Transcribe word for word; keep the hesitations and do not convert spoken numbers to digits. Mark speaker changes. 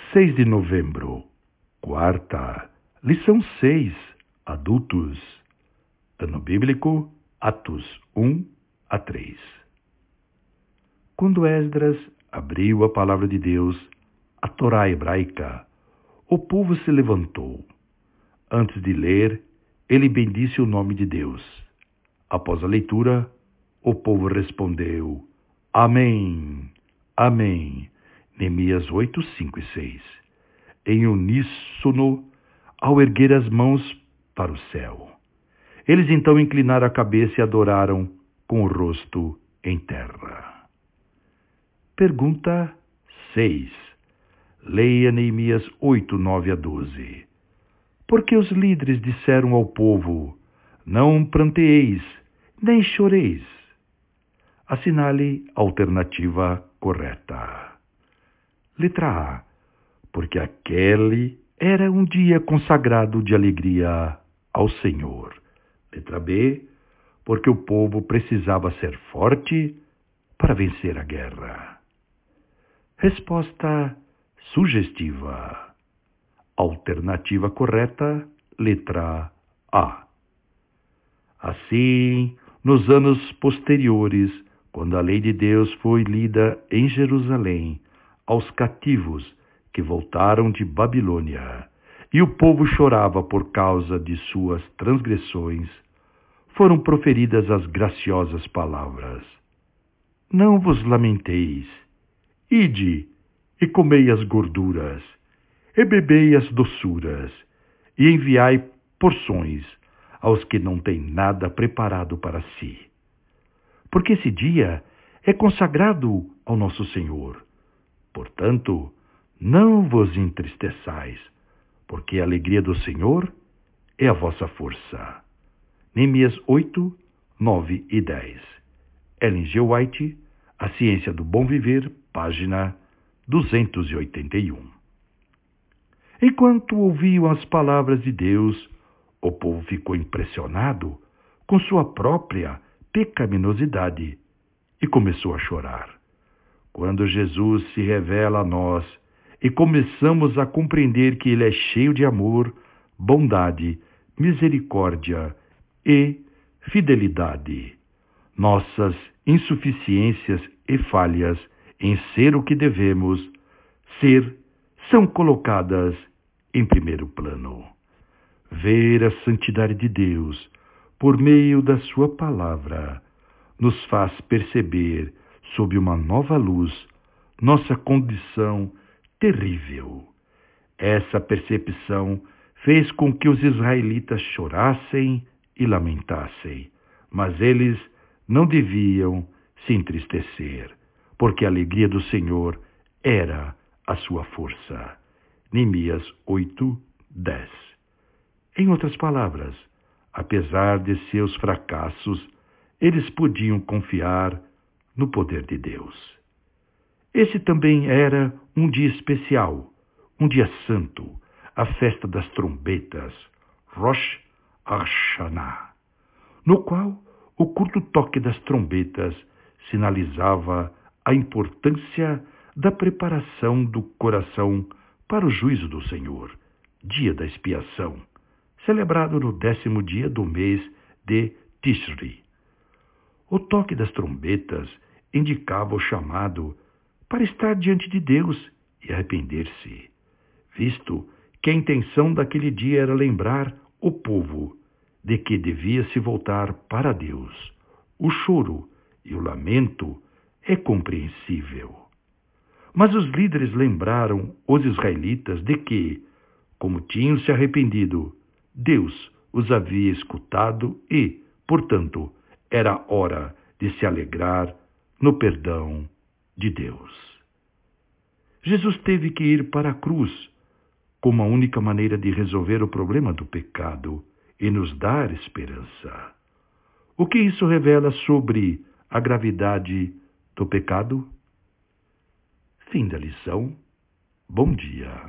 Speaker 1: seis de novembro, quarta, lição seis, adultos. Ano bíblico, Atos um a três. Quando Esdras abriu a palavra de Deus, a Torá hebraica, o povo se levantou. Antes de ler, ele bendisse o nome de Deus. Após a leitura, o povo respondeu: Amém, Amém. Neemias oito, cinco e seis. Em uníssono, ao erguer as mãos para o céu. Eles então inclinaram a cabeça e adoraram com o rosto em terra. Pergunta seis. Leia Neemias oito, nove a doze. Porque os líderes disseram ao povo: Não pranteeis, nem choreis. Assinale a alternativa correta. Letra A. Porque aquele era um dia consagrado de alegria ao Senhor. Letra B. Porque o povo precisava ser forte para vencer a guerra. Resposta sugestiva. Alternativa correta, letra A. Assim, nos anos posteriores, quando a lei de Deus foi lida em Jerusalém, aos cativos que voltaram de Babilônia, e o povo chorava por causa de suas transgressões, foram proferidas as graciosas palavras: Não vos lamenteis, ide e comei as gorduras, e bebei as doçuras, e enviai porções aos que não têm nada preparado para si. Porque esse dia é consagrado ao nosso Senhor. Portanto, não vos entristeçais, porque a alegria do Senhor é a vossa força. Neemias oito, nove e dez. Ellen G. White, A Ciência do Bom Viver, página duzentos e oitenta e um. Enquanto ouviam as palavras de Deus, o povo ficou impressionado com sua própria pecaminosidade e começou a chorar. Quando Jesus se revela a nós e começamos a compreender que Ele é cheio de amor, bondade, misericórdia e fidelidade, nossas insuficiências e falhas em ser o que devemos ser são colocadas em primeiro plano. Ver a santidade de Deus por meio da sua palavra nos faz perceber sob uma nova luz nossa condição terrível. Essa percepção fez com que os israelitas chorassem e lamentassem, mas eles não deviam se entristecer, porque a alegria do Senhor era a sua força. Neemias oito, dez. Em outras palavras, apesar de seus fracassos, eles podiam confiar no poder de Deus. Esse também era um dia especial, um dia santo, a festa das trombetas, Rosh Hashanah, no qual o curto toque das trombetas sinalizava a importância da preparação do coração para o juízo do Senhor, dia da expiação, celebrado no décimo dia do mês de Tishri. O toque das trombetas indicava o chamado para estar diante de Deus e arrepender-se, visto que a intenção daquele dia era lembrar o povo de que devia se voltar para Deus. O choro e o lamento é compreensível. Mas os líderes lembraram os israelitas de que, como tinham se arrependido, Deus os havia escutado e, portanto, era hora de se alegrar no perdão de Deus. Jesus teve que ir para a cruz como a única maneira de resolver o problema do pecado e nos dar esperança. O que isso revela sobre a gravidade do pecado? Fim da lição. Bom dia.